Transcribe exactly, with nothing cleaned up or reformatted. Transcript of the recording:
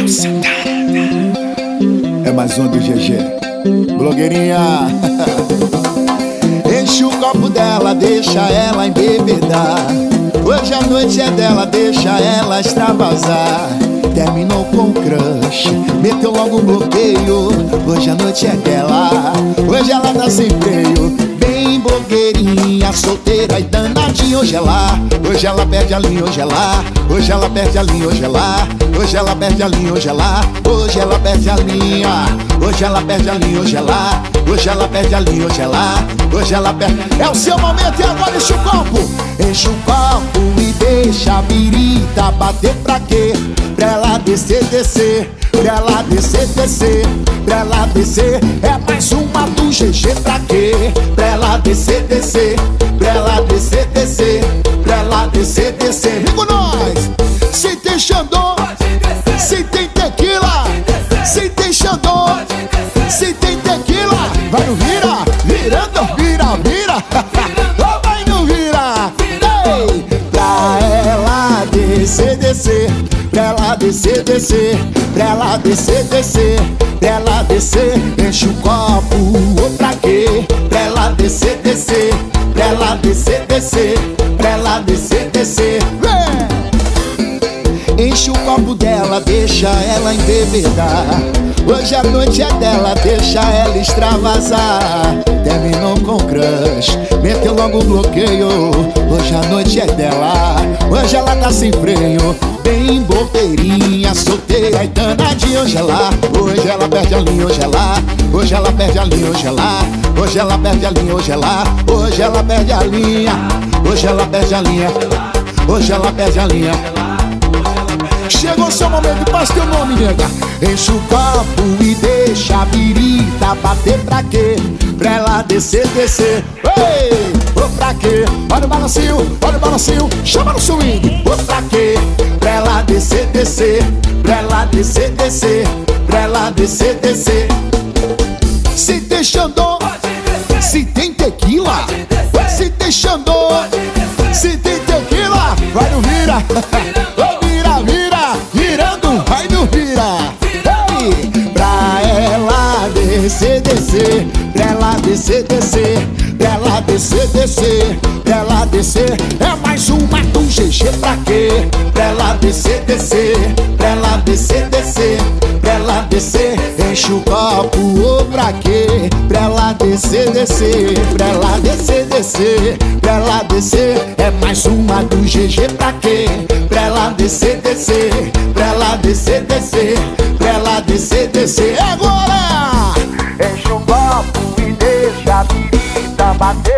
É mais uma do G G. Blogueirinha. Enche o copo dela, deixa ela embebedar. Hoje a noite é dela, deixa ela extravasar. Terminou com o crush, meteu logo um bloqueio. Hoje a noite é dela, hoje ela tá sem freio. Bem blogueirinha, solteira e danadinha. Hoje é lá, hoje ela perde a linha. Hoje é lá, hoje ela perde a linha. Hoje é lá, hoje ela perde a linha. Hoje é lá, hoje ela perde a linha. Hoje ela perde a linha. Hoje é lá, hoje ela perde a linha. Hoje é lá, hoje ela perde. É o seu momento e agora enche o copo. Enche o copo e deixa a birita bater pra quê? Pra ela descer, descer, pra ela descer, descer, pra ela descer. É mais uma do G G pra quê? Pra ela descer, descer, pra ela descer, descer, pra ela descer, descer. Vem com nós! Se tem Xandô, se tem tequila, se tem Xandô, se tem tequila. Vai no vira, virando, vira, vira. Vai no vira. Ei! Pra ela descer, descer, pra ela descer, descer, pra ela descer, descer, pra ela descer. Enche o copo, ou pra quê? Pra ela descer, descer, pra ela descer, descer, pra ela descer, descer. Vem! Enche o copo dela, deixa ela embebedar. Hoje a noite é dela, deixa ela extravasar. Terminou com o crush, meteu logo o bloqueio. Hoje a noite é dela, hoje ela tá sem freio. Bem blogueirinha, solteira e danadinha. Hoje é lá, hoje ela perde a linha. Hoje é lá, hoje ela perde a linha. Hoje é lá, hoje ela perde a linha. Hoje é lá, hoje ela perde a linha. Hoje ela perde a linha. Hoje ela perde a linha. Chegou seu momento, faz teu nome, nega. Enche o copo e deixa a birita bater pra quê? Pra ela descer, descer. Ei! Ô pra quê? Olha o balancinho, olha o balancinho. Chama no swing. Ô pra quê? Pra ela descer, descer. Pra ela descer, descer. Pra ela descer, descer. Se tem Xandô, se tem tequila, se tem Xandô, se tem tequila. Vai no vira. Ô vira, vira, virando, vai no vira. Ei! Pra ela descer, descer, pra ela descer, descer, pra ela descer, descer, pra ela descer. É mais uma do G G pra quê? Pra ela descer, descer, pra ela descer, descer, pra ela descer. Enche o copo, ou pra quê? Pra ela descer, descer, pra ela descer, descer, pra ela descer. É mais uma do G G pra quê? Pra ela descer, descer, pra ela descer, descer, pra ela descer, descer. Agora! Enche o copo e deixa a birita bater.